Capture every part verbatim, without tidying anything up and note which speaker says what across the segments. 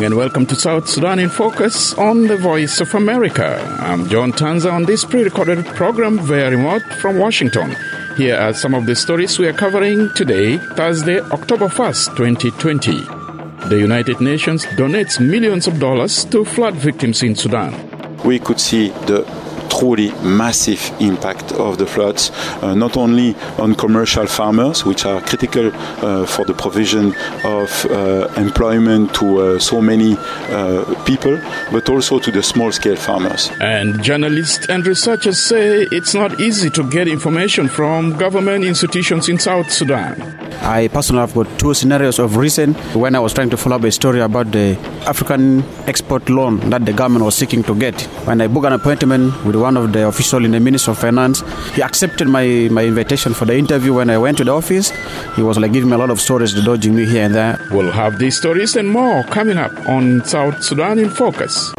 Speaker 1: and welcome to South Sudan in Focus on the Voice of America. I'm John Tanza on this pre-recorded program via remote from Washington. Here are some of the stories we are covering today, Thursday, October first, twenty twenty. The United Nations donates millions of dollars to flood victims in Sudan.
Speaker 2: We could see the truly massive impact of the floods, uh, not only on commercial farmers, which are critical uh, for the provision of uh, employment to uh, so many uh, people, but also to the small-scale farmers.
Speaker 1: And journalists and researchers say it's not easy to get information from government institutions in South Sudan.
Speaker 3: I personally have got two scenarios of recent when I was trying to follow up a story about the African export loan that the government was seeking to get. When I booked an appointment with one of the officials in the Ministry of Finance, he accepted my, my invitation for the interview. When I went to the office, he was like giving me a lot of stories, dodging me here and there.
Speaker 1: We'll have these stories and more coming up on South Sudan in Focus.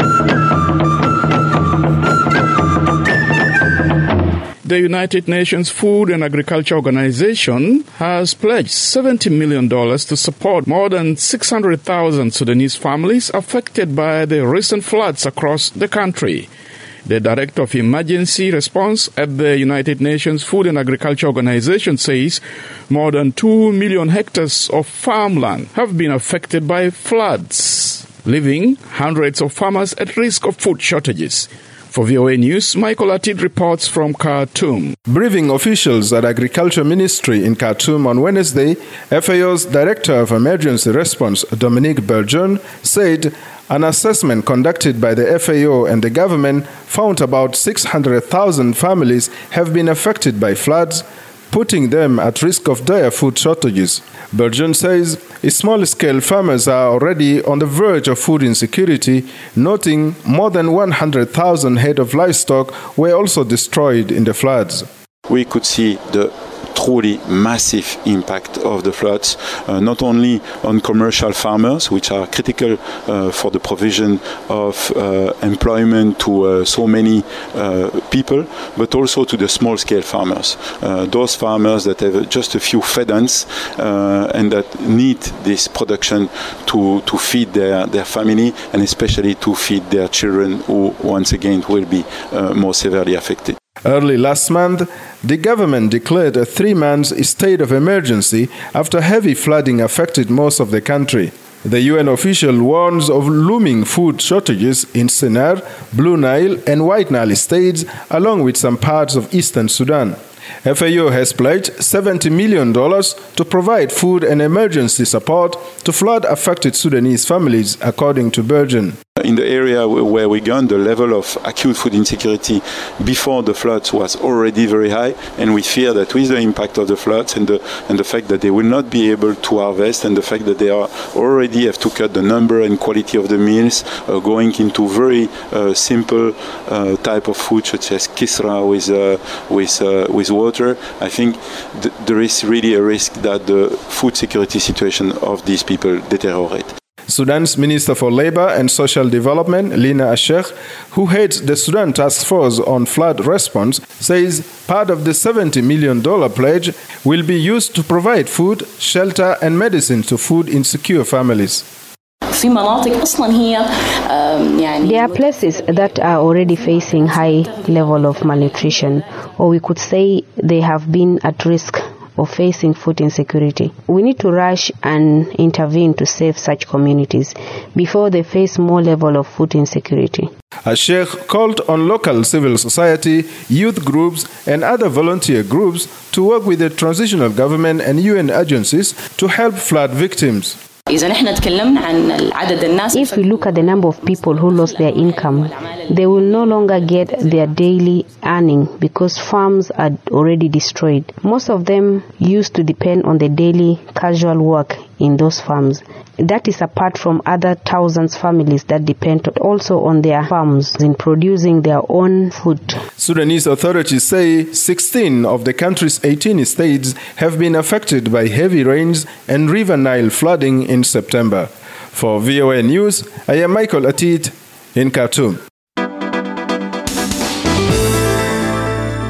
Speaker 1: The United Nations Food and Agriculture Organization has pledged seventy million dollars to support more than six hundred thousand Sudanese families affected by the recent floods across the country. The Director of Emergency Response at the United Nations Food and Agriculture Organization says more than two million hectares of farmland have been affected by floods, leaving hundreds of farmers at risk of food shortages. For V O A News, Michael Atid reports from Khartoum.
Speaker 4: Briefing officials at Agriculture Ministry in Khartoum on Wednesday, F A O's Director of Emergency Response, Dominique Bergeon, said an assessment conducted by the F A O and the government found about six hundred thousand families have been affected by floods, putting them at risk of dire food shortages. Bergeon says small-scale farmers are already on the verge of food insecurity, noting more than one hundred thousand head of livestock were also destroyed in the floods.
Speaker 2: We could see the truly massive impact of the floods, uh, not only on commercial farmers, which are critical uh, for the provision of uh, employment to uh, so many uh, people, but also to the small-scale farmers. Uh, those farmers that have just a few feedants uh, and that need this production to, to feed their, their family and especially to feed their children who, once again, will be uh, more severely affected.
Speaker 4: Early last month, the government declared a three-month state of emergency after heavy flooding affected most of the country. The U N official warns of looming food shortages in Sennar, Blue Nile and White Nile states, along with some parts of eastern Sudan. F A O has pledged seventy million dollars to provide food and emergency support to flood-affected Sudanese families, according to Bergeon.
Speaker 2: In the area where we gone, the level of acute food insecurity before the floods was already very high, and we fear that with the impact of the floods and the, and the fact that they will not be able to harvest and the fact that they are already have to cut the number and quality of the meals, uh, going into very uh, simple uh, type of food such as kisra with, uh, with, uh, with water, I think th- there is really a risk that the food security situation of these people deteriorate.
Speaker 4: Sudan's Minister for Labor and Social Development, Lina Ashek, who heads the Sudan Task Force on Flood Response, says part of the seventy million dollars pledge will be used to provide food, shelter and medicine to food insecure families.
Speaker 5: There are places that are already facing high level of malnutrition, or we could say they have been at risk of facing food insecurity. We need to rush and intervene to save such communities before they face more level of food insecurity.
Speaker 4: Ashek called on local civil society, youth groups and other volunteer groups to work with the transitional government and U N agencies to help flood victims.
Speaker 5: If we look at the number of people who lost their income, they will no longer get their daily earning because farms are already destroyed. Most of them used to depend on the daily casual work in those farms. That is apart from other thousands of families that depend also on their farms in producing their own food.
Speaker 4: Sudanese authorities say sixteen of the country's eighteen states have been affected by heavy rains and River Nile flooding in September. For V O A News, I am Michael Atid in Khartoum.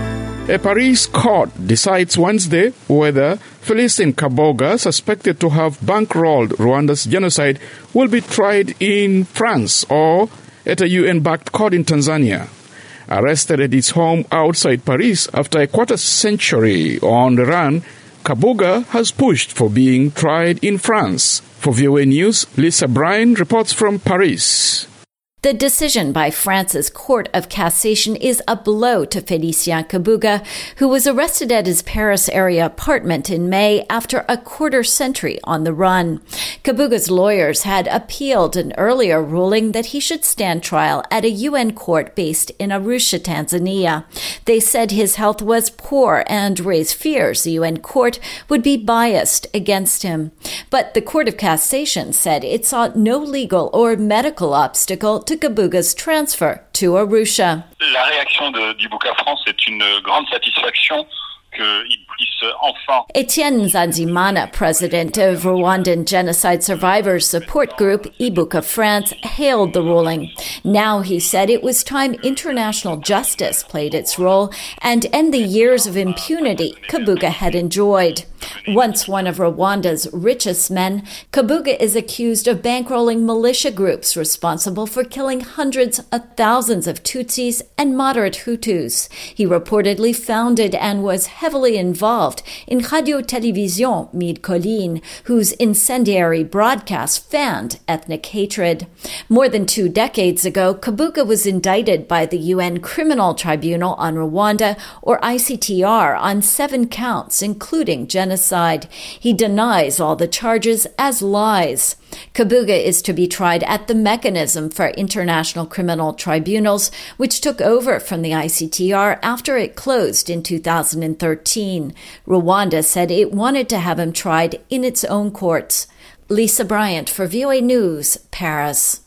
Speaker 1: A Paris court decides Wednesday whether Felicien Kaboga, suspected to have bankrolled Rwanda's genocide, will be tried in France or at a U N-backed court in Tanzania. Arrested at his home outside Paris after a quarter century on the run, Kaboga has pushed for being tried in France. For V O A News, Lisa Bryan reports from Paris.
Speaker 6: The decision by France's Court of Cassation is a blow to Felicien Kabuga, who was arrested at his Paris area apartment in May after a quarter century on the run. Kabuga's lawyers had appealed an earlier ruling that he should stand trial at a U N court based in Arusha, Tanzania. They said his health was poor and raised fears the U N court would be biased against him. But the Court of Cassation said it saw no legal or medical obstacle to Kabuga's transfer to Arusha.
Speaker 7: La réaction de, du Ibuka France est une grande satisfaction qu'il puisse enfin.
Speaker 6: Etienne Nzanzimana, president of Rwandan Genocide Survivors Support Group, Ibuka France, hailed the ruling. Now, he said, it was time international justice played its role and end the years of impunity Kabuga had enjoyed. Once one of Rwanda's richest men, Kabuga is accused of bankrolling militia groups responsible for killing hundreds of thousands of Tutsis and moderate Hutus. He reportedly founded and was heavily involved in Radio Télévision Midi Colline, whose incendiary broadcast fanned ethnic hatred. More than two decades ago, Kabuga was indicted by the U N Criminal Tribunal on Rwanda, or I C T R, on seven counts, including genocide. He denies all the charges as lies. Kabuga is to be tried at the Mechanism for International Criminal Tribunals, which took over from the I C T R after it closed in two thousand thirteen. Rwanda said it wanted to have him tried in its own courts. Lisa Bryant for V O A News, Paris.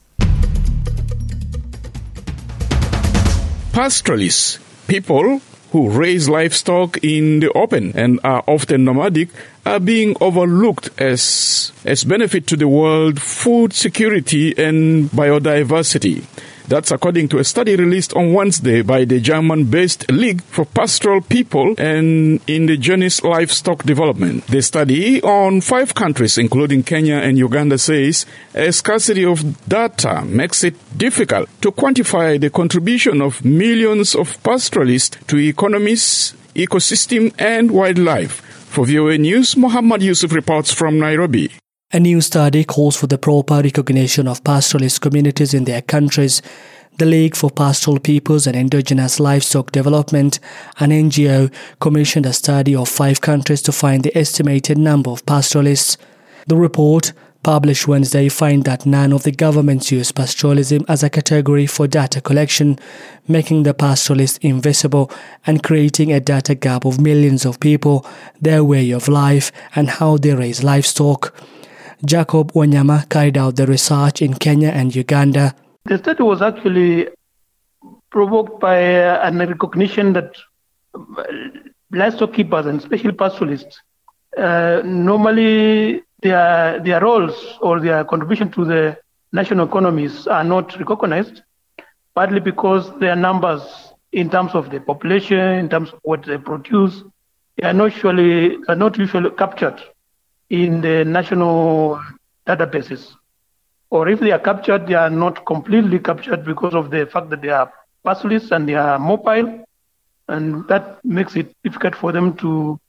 Speaker 1: Pastoralists, people who raise livestock in the open and are often nomadic, are being overlooked as, as benefit to the world food security and biodiversity. That's according to a study released on Wednesday by the German-based League for Pastoral People and Indigenous Livestock Development. The study on five countries, including Kenya and Uganda, says a scarcity of data makes it difficult to quantify the contribution of millions of pastoralists to economies, ecosystem, and wildlife. For V O A News, Muhammad Yusuf reports from Nairobi.
Speaker 8: A new study calls for the proper recognition of pastoralist communities in their countries. The League for Pastoral Peoples and Indigenous Livestock Development, an N G O, commissioned a study of five countries to find the estimated number of pastoralists. The report, published Wednesday, finds that none of the governments use pastoralism as a category for data collection, making the pastoralists invisible and creating a data gap of millions of people, their way of life, and how they raise livestock. Jacob Wanyama carried out the research in Kenya and Uganda.
Speaker 9: The study was actually provoked by uh, an recognition that uh, livestock keepers and especially pastoralists, uh, normally their their roles or their contribution to the national economies are not recognized, partly because their numbers in terms of the population, in terms of what they produce, they are not usually, are not usually captured in the national databases. Or if they are captured, they are not completely captured because of the fact that they are pastoralists and they are mobile, and that makes it difficult for them to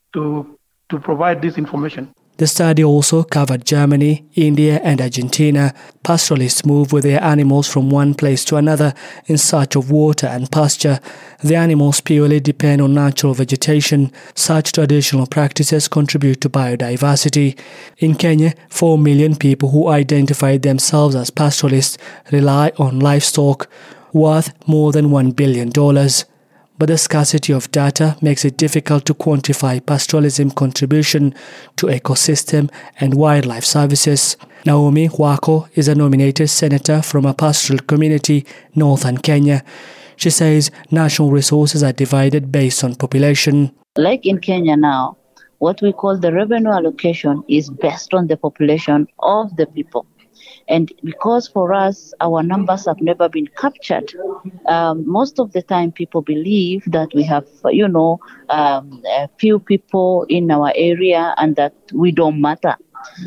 Speaker 9: to to provide this information.
Speaker 8: The study also covered Germany, India, and Argentina. Pastoralists move with their animals from one place to another in search of water and pasture. The animals purely depend on natural vegetation. Such traditional practices contribute to biodiversity. In Kenya, four million people who identify themselves as pastoralists rely on livestock, worth more than one billion dollars. But the scarcity of data makes it difficult to quantify pastoralism contribution to ecosystem and wildlife services. Naomi Wako is a nominated senator from a pastoral community, northern Kenya. She says national resources are divided based on population.
Speaker 10: Like in Kenya now, what we call the revenue allocation is based on the population of the people. And because for us, our numbers have never been captured, um, most of the time people believe that we have, you know, um, a few people in our area and that we don't matter.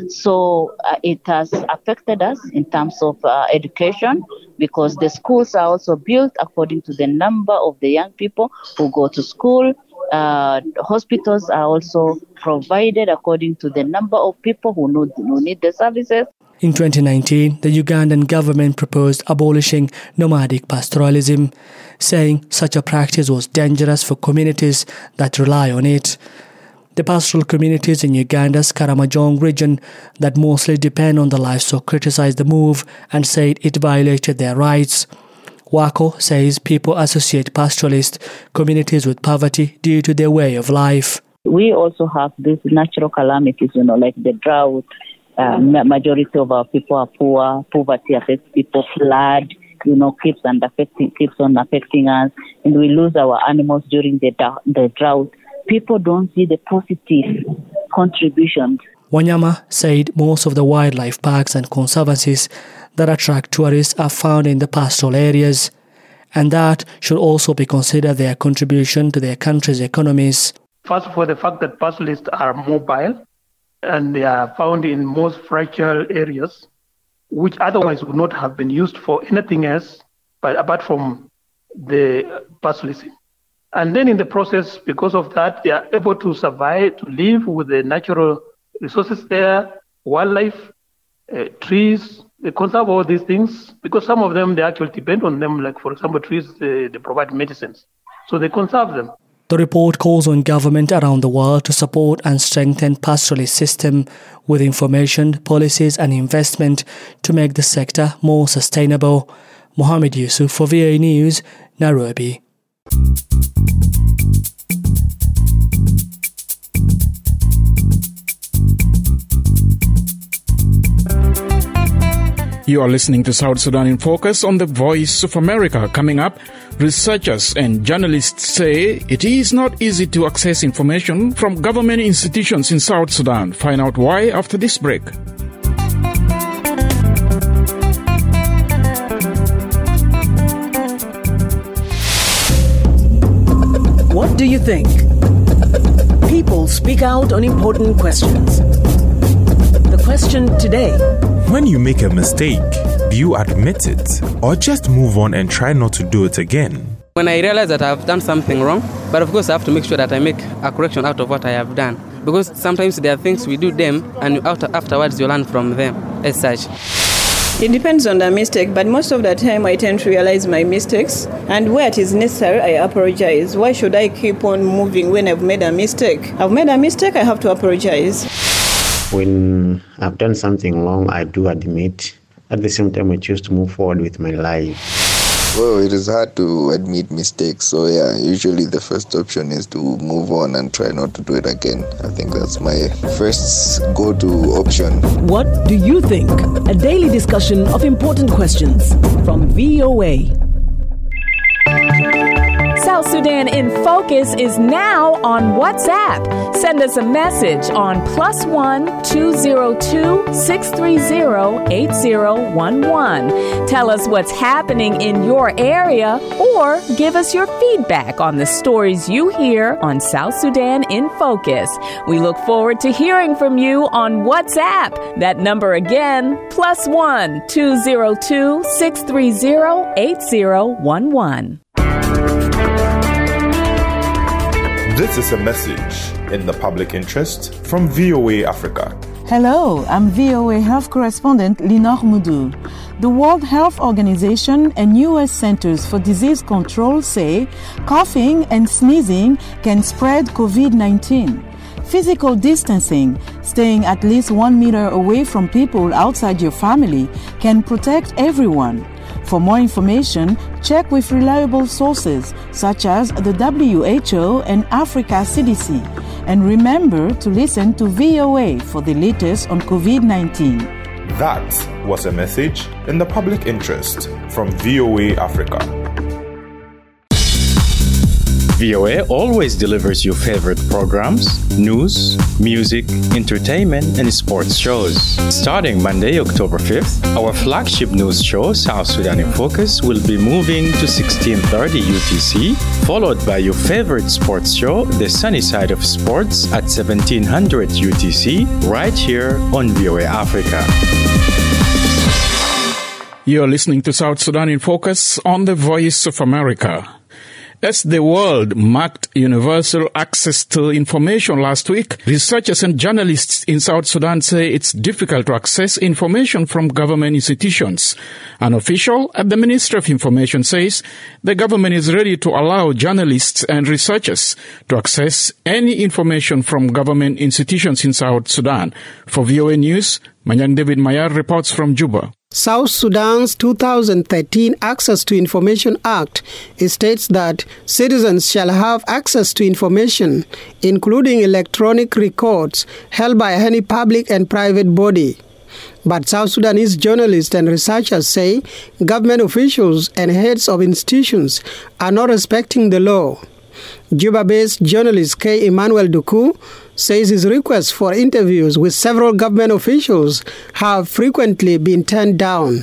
Speaker 10: So uh, it has affected us in terms of uh, education, because the schools are also built according to the number of the young people who go to school. Uh, hospitals are also provided according to the number of people who need, who need the services.
Speaker 8: In twenty nineteen, the Ugandan government proposed abolishing nomadic pastoralism, saying such a practice was dangerous for communities that rely on it. The pastoral communities in Uganda's Karamojong region that mostly depend on the livestock criticized the move and said it violated their rights. Wako says people associate pastoralist communities with poverty due to their way of life.
Speaker 10: We also have these natural calamities, you know, like the drought. Uh, majority of our people are poor. Poverty affects people. Flood, you know, keeps on affecting, keeps on affecting us, and we lose our animals during the the drought. People don't see the positive contributions.
Speaker 8: Wanyama said most of the wildlife parks and conservancies that attract tourists are found in the pastoral areas, and that should also be considered their contribution to their country's economies.
Speaker 9: First of all, the fact that pastoralists are mobile and they are found in most fragile areas, which otherwise would not have been used for anything else, but apart from the pastoralism. And then in the process, because of that, they are able to survive, to live with the natural resources there, wildlife, uh, trees. They conserve all these things because some of them, they actually depend on them. Like, for example, trees, they, they provide medicines. So they conserve them.
Speaker 8: The report calls on government around the world to support and strengthen pastoralist system with information, policies and investment to make the sector more sustainable. Mohammed Yusuf for V O A News, Nairobi.
Speaker 1: You are listening to South Sudan in Focus on the Voice of America. Coming up, researchers and journalists say it is not easy to access information from government institutions in South Sudan. Find out why after this break.
Speaker 11: What do you think? People speak out on important questions. The question today:
Speaker 12: when you make a mistake, do you admit it or just move on and try not to do it again?
Speaker 13: When I realize that I've done something wrong, but of course I have to make sure that I make a correction out of what I have done. Because sometimes there are things we do them and afterwards you learn from them as such.
Speaker 14: It depends on the mistake, but most of the time I tend to realize my mistakes, and where it is necessary, I apologize. Why should I keep on moving when I've made a mistake? I've made a mistake, I have to apologize.
Speaker 15: When I've done something wrong, I do admit. At the same time, I choose to move forward with my life.
Speaker 16: Well, it is hard to admit mistakes. So yeah, usually the first option is to move on and try not to do it again. I think that's my first go-to option.
Speaker 11: What do you think? A daily discussion of important questions from V O A.
Speaker 17: South Sudan in Focus is now on WhatsApp. Send us a message on plus one two zero two six three zero eight zero one one. Tell us what's happening in your area or give us your feedback on the stories you hear on South Sudan in Focus. We look forward to hearing from you on WhatsApp. That number again, plus one two zero two six three zero eight zero one one.
Speaker 12: This is a message in the public interest from V O A Africa.
Speaker 18: Hello, I'm V O A Health Correspondent Linor Moudou. The World Health Organization and U S Centers for Disease Control say coughing and sneezing can spread covid nineteen. Physical distancing, staying at least one meter away from people outside your family, can protect everyone. For more information, check with reliable sources such as the W H O and Africa C D C. And remember to listen to V O A for the latest on covid nineteen.
Speaker 12: That was a message in the public interest from V O A Africa.
Speaker 19: V O A always delivers your favorite programs, news, music, entertainment, and sports shows. Starting Monday, October fifth, our flagship news show, South Sudan in Focus, will be moving to sixteen thirty U T C, followed by your favorite sports show, The Sunny Side of Sports, at seventeen hundred U T C, right here on V O A Africa.
Speaker 1: You're listening to South Sudan in Focus on the Voice of America. As the world marked universal access to information last week, researchers and journalists in South Sudan say it's difficult to access information from government institutions. An official at the Ministry of Information says the government is ready to allow journalists and researchers to access any information from government institutions in South Sudan. For V O A News, Manyang David Mayar reports from Juba.
Speaker 20: South Sudan's two thousand thirteen Access to Information Act states that citizens shall have access to information, including electronic records held by any public and private body. But South Sudanese journalists and researchers say government officials and heads of institutions are not respecting the law. Juba-based journalist K. Emmanuel Duku says his requests for interviews with several government officials have frequently been turned down.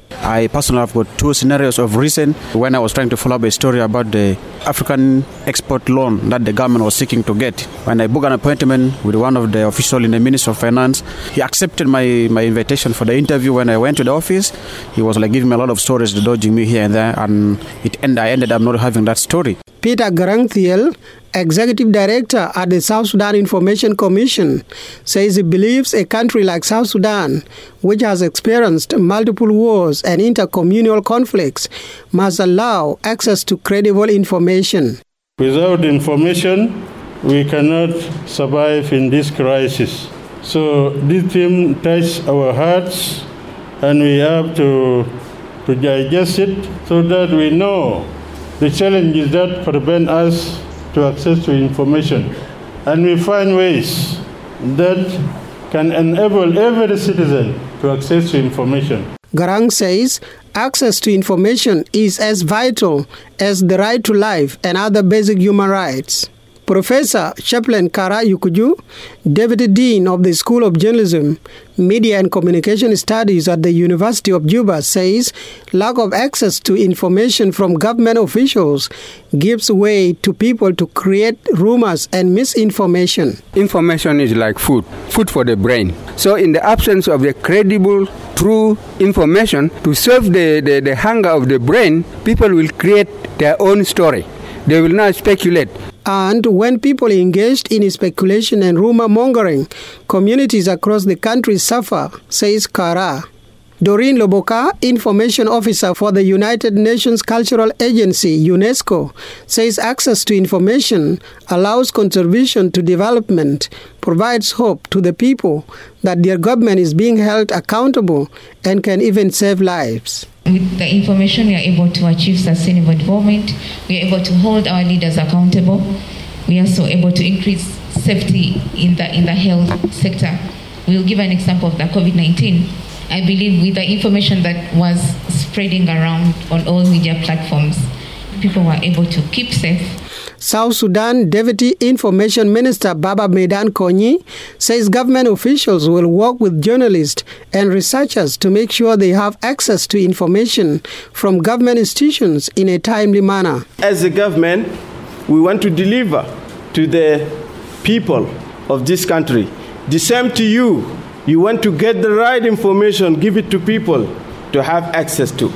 Speaker 3: I personally have got two scenarios of recent when I was trying to follow up a story about the African export loan that the government was seeking to get. When I booked an appointment with one of the officials in the Ministry of Finance, he accepted my, my invitation for the interview. When I went to the office, he was like giving me a lot of stories, dodging me here and there, and it end, I ended up not having that story.
Speaker 20: Peter Garangthiel, Executive Director at the South Sudan Information Commission, says he believes a country like South Sudan, which has experienced multiple wars and intercommunal conflicts, must allow access to credible information.
Speaker 21: Without information, we cannot survive in this crisis. So this theme touches our hearts, and we have to, to digest it so that we know the challenges that prevent us to access to information, and we find ways that can enable every citizen to access to information.
Speaker 20: Garang says access to information is as vital as the right to life and other basic human rights. Professor Chaplain Kara Yukuju, Deputy Dean of the School of Journalism, Media and Communication Studies at the University of Juba, says lack of access to information from government officials gives way to people to create rumors and misinformation.
Speaker 22: Information is like food, food for the brain. So in the absence of the credible, true information to serve the, the, the hunger of the brain, people will create their own story. They will not speculate.
Speaker 20: And when people engaged in speculation and rumor mongering, communities across the country suffer, says Kara. Doreen Loboka, Information Officer for the United Nations Cultural Agency, UNESCO, says access to information allows contribution to development, provides hope to the people that their government is being held accountable and can even save lives.
Speaker 23: With the information, we are able to achieve sustainable development. We are able to hold our leaders accountable. We are also able to increase safety in the in the health sector. We'll give an example of the COVID nineteen. I believe with the information that was spreading around on all media platforms, people were able to keep safe.
Speaker 20: South Sudan Deputy Information Minister Baba Medan Konyi says government officials will work with journalists and researchers to make sure they have access to information from government institutions in a timely manner.
Speaker 24: As a government, we want to deliver to the people of this country. The same to you. You want to get the right information, give it to people to have access to.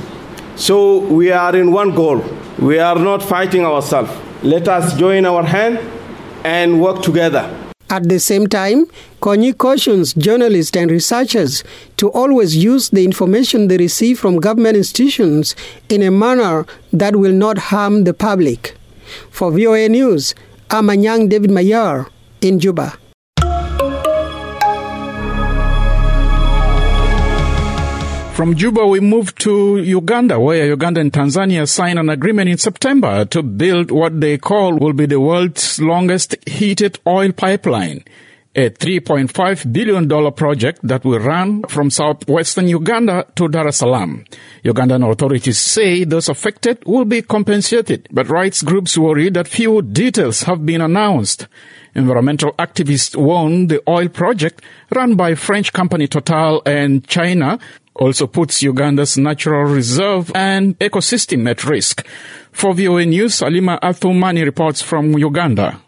Speaker 24: So we are in one goal. We are not fighting ourselves. Let us join our hand and work together.
Speaker 20: At the same time, Konyi cautions journalists and researchers to always use the information they receive from government institutions in a manner that will not harm the public. For V O A News, I'm Manyang David Mayar in Juba.
Speaker 1: From Juba, we move to Uganda, where Uganda and Tanzania signed an agreement in September to build what they call will be the world's longest heated oil pipeline. a three point five billion dollars project that will run from southwestern Uganda to Dar es Salaam. Ugandan authorities say those affected will be compensated, but rights groups worry that few details have been announced. Environmental activists warn the oil project, run by French company Total and China, also puts Uganda's natural reserve and ecosystem at risk. For V O A News, Alima Athumani reports from Uganda.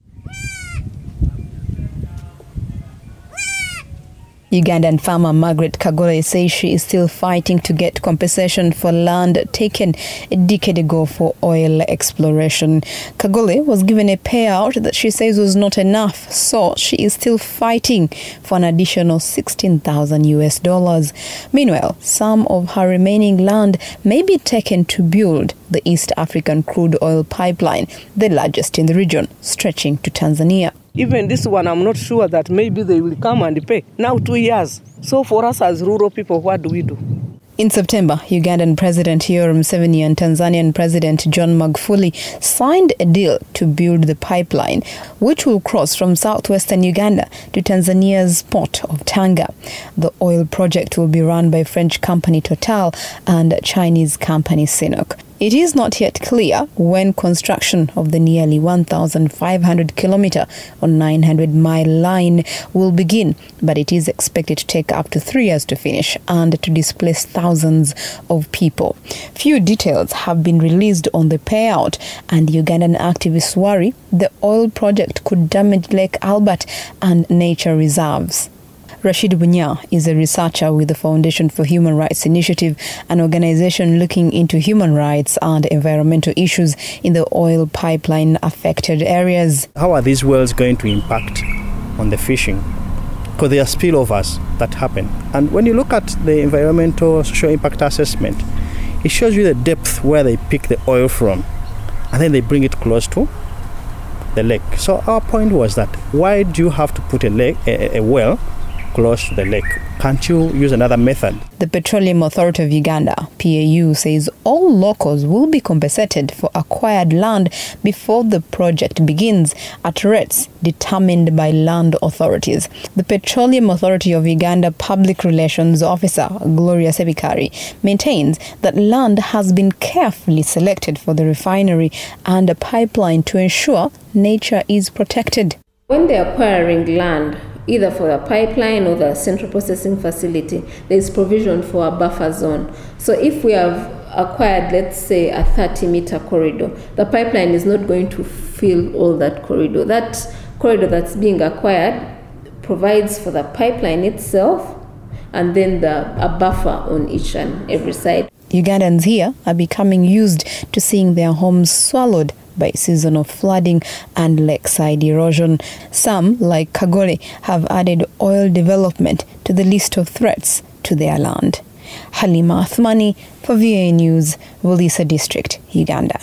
Speaker 2: Ugandan farmer Margaret Kagole says she is still fighting to get compensation for land taken a decade ago for oil exploration. Kagole was given a payout that she says was not enough, so she is still fighting for an additional sixteen thousand U S dollars. Meanwhile, some of her remaining land may be taken to build the East African crude oil pipeline, the largest in the region, stretching to Tanzania.
Speaker 4: Even this one, I'm not sure that maybe they will come and pay. Now two years. So for us as rural people, what do we do?
Speaker 2: In September, Ugandan President Yoweri Museveni and Tanzanian President John Magufuli signed a deal to build the pipeline, which will cross from southwestern Uganda to Tanzania's port of Tanga. The oil project will be run by French company Total and Chinese company Sinopec. It is not yet clear when construction of the nearly one thousand five hundred kilometer or nine hundred mile line will begin, but it is expected to take up to three years to finish and to displace thousands of people. Few details have been released on the payout, and Ugandan activists worry the oil project could damage Lake Albert and nature reserves. Rashid Bunya is a researcher with the Foundation for Human Rights Initiative, an organization looking into human rights and environmental issues in the oil pipeline affected areas.
Speaker 5: How are these wells going to impact on the fishing? Because there are spillovers that happen. And when you look at the environmental social impact assessment, it shows you the depth where they pick the oil from, and then they bring it close to the lake. So our point was that why do you have to put a lake, a, a well close to the lake? Can't you use another method?
Speaker 2: The Petroleum Authority of Uganda, P A U, says all locals will be compensated for acquired land before the project begins at rates determined by land authorities. The Petroleum Authority of Uganda Public Relations Officer, Gloria Sebikari, maintains that land has been carefully selected for the refinery and a pipeline to ensure nature is protected.
Speaker 7: When they're acquiring land, either for the pipeline or the central processing facility, there is provision for a buffer zone. So if we have acquired, let's say, a thirty meter corridor, the pipeline is not going to fill all that corridor. That corridor that's being acquired provides for the pipeline itself and then the, a buffer on each and every side.
Speaker 2: Ugandans here are becoming used to seeing their homes swallowed by seasonal flooding and lakeside erosion. Some, like Kagole, have added oil development to the list of threats to their land. Halima Athmani for V O A News, Bulisa District, Uganda.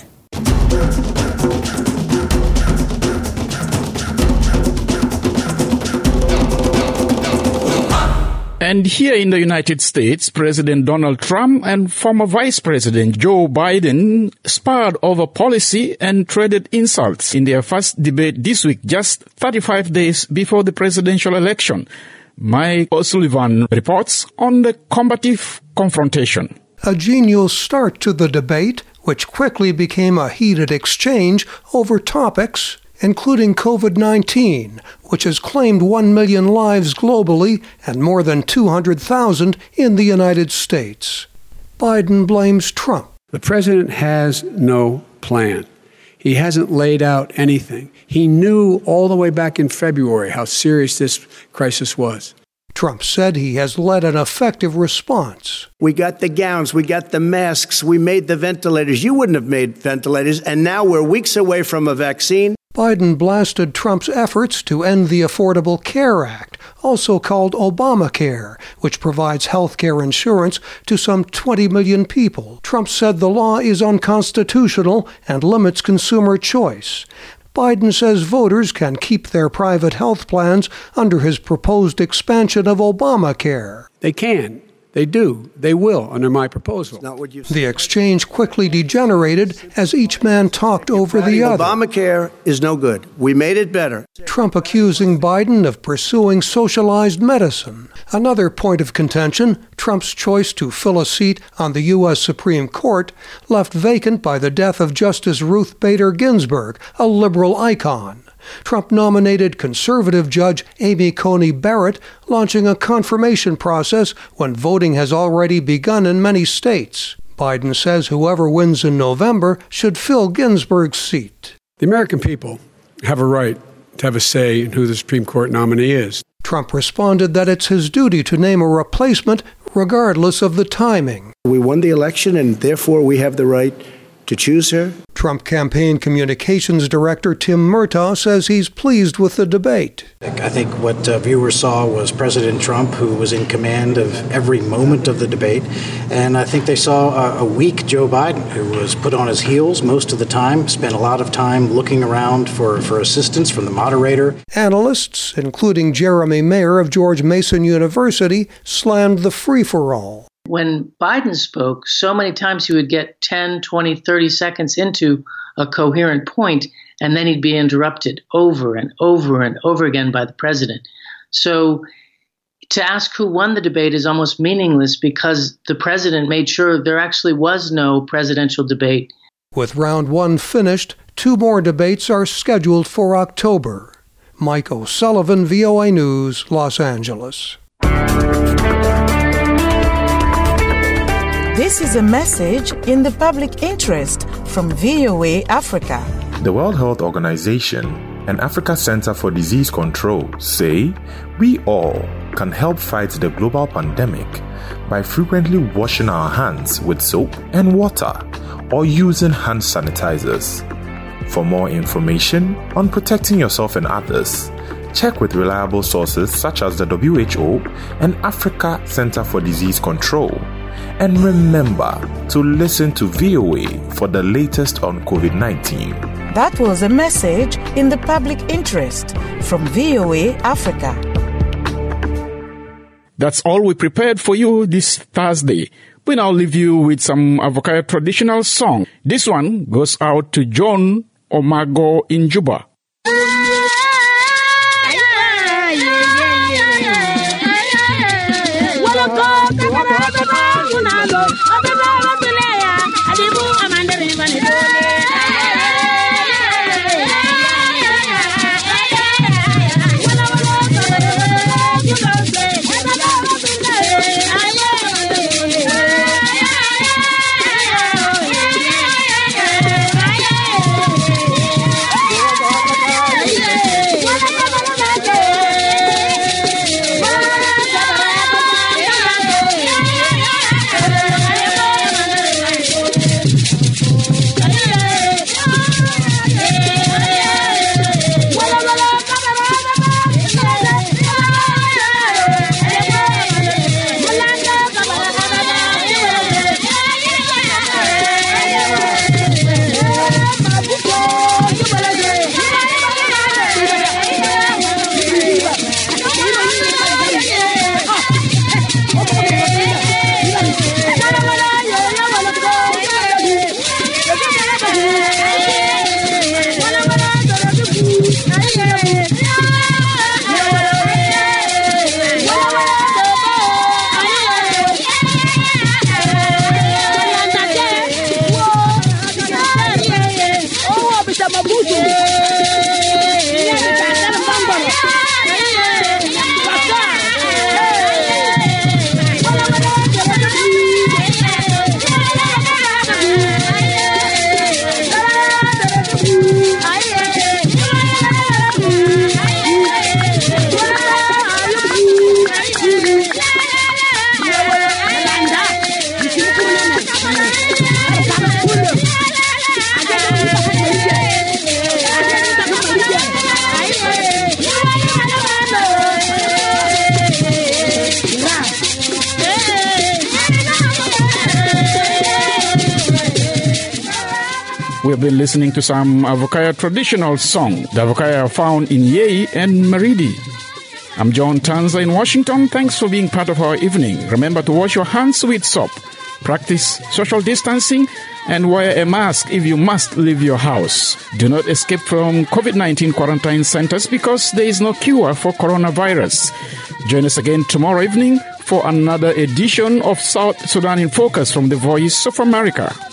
Speaker 1: And here in the United States, President Donald Trump and former Vice President Joe Biden sparred over policy and traded insults in their first debate this week, just thirty-five days before the presidential election. Mike O'Sullivan reports on the combative confrontation.
Speaker 25: A genial start to the debate, which quickly became a heated exchange over topics including COVID nineteen, which has claimed one million lives globally and more than two hundred thousand in the United States. Biden blames Trump.
Speaker 26: The president has no plan. He hasn't laid out anything. He knew all the way back in February how serious this crisis was.
Speaker 25: Trump said he has led an effective response.
Speaker 27: We got the gowns, we got the masks, we made the ventilators. You wouldn't have made ventilators, and now we're weeks away from a vaccine.
Speaker 25: Biden blasted Trump's efforts to end the Affordable Care Act, also called Obamacare, which provides health care insurance to some twenty million people. Trump said the law is unconstitutional and limits consumer choice. Biden says voters can keep their private health plans under his proposed expansion of Obamacare.
Speaker 26: They can. They do. They will, under my proposal.
Speaker 25: The exchange quickly degenerated as each man talked over the other.
Speaker 27: Obamacare is no good. We made it better.
Speaker 25: Trump accusing Biden of pursuing socialized medicine. Another point of contention, Trump's choice to fill a seat on the U S Supreme Court, left vacant by the death of Justice Ruth Bader Ginsburg, a liberal icon. Trump nominated conservative Judge Amy Coney Barrett, launching a confirmation process when voting has already begun in many states. Biden says whoever wins in November should fill Ginsburg's seat.
Speaker 26: The American people have a right to have a say in who the Supreme Court nominee is.
Speaker 25: Trump responded that it's his duty to name a replacement regardless of the timing.
Speaker 27: We won the election, and therefore we have the right to choose her.
Speaker 25: Trump campaign communications director Tim Murtaugh says he's pleased with the debate.
Speaker 6: I think what uh, viewers saw was President Trump, who was in command of every moment of the debate. And I think they saw a, a weak Joe Biden, who was put on his heels most of the time, spent a lot of time looking around for, for assistance from the moderator.
Speaker 25: Analysts, including Jeremy Mayer of George Mason University, slammed the free-for-all.
Speaker 8: When Biden spoke, so many times he would get ten, twenty, thirty seconds into a coherent point, and then he'd be interrupted over and over and over again by the president. So to ask who won the debate is almost meaningless because the president made sure there actually was no presidential debate.
Speaker 25: With round one finished, two more debates are scheduled for October. Mike O'Sullivan, V O A News, Los Angeles.
Speaker 18: This is a message in the public interest from V O A Africa.
Speaker 12: The World Health Organization and Africa Center for Disease Control say we all can help fight the global pandemic by frequently washing our hands with soap and water or using hand sanitizers. For more information on protecting yourself and others, check with reliable sources such as the W H O and Africa Center for Disease Control. And remember to listen to V O A for the latest on COVID nineteen.
Speaker 18: That was a message in the public interest from V O A Africa.
Speaker 1: That's all we prepared for you this Thursday. We now leave you with some Avoca traditional song. This one goes out to John Omago in Juba. We've been listening to some Avoca traditional song. The Avoca are found in Yei and Maridi. I'm John Tanza in Washington. Thanks for being part of our evening. Remember to wash your hands with soap, practice social distancing, and wear a mask if you must leave your house. Do not escape from COVID nineteen quarantine centers because there is no cure for coronavirus. Join us again tomorrow evening for another edition of South Sudan in Focus from the Voice of America.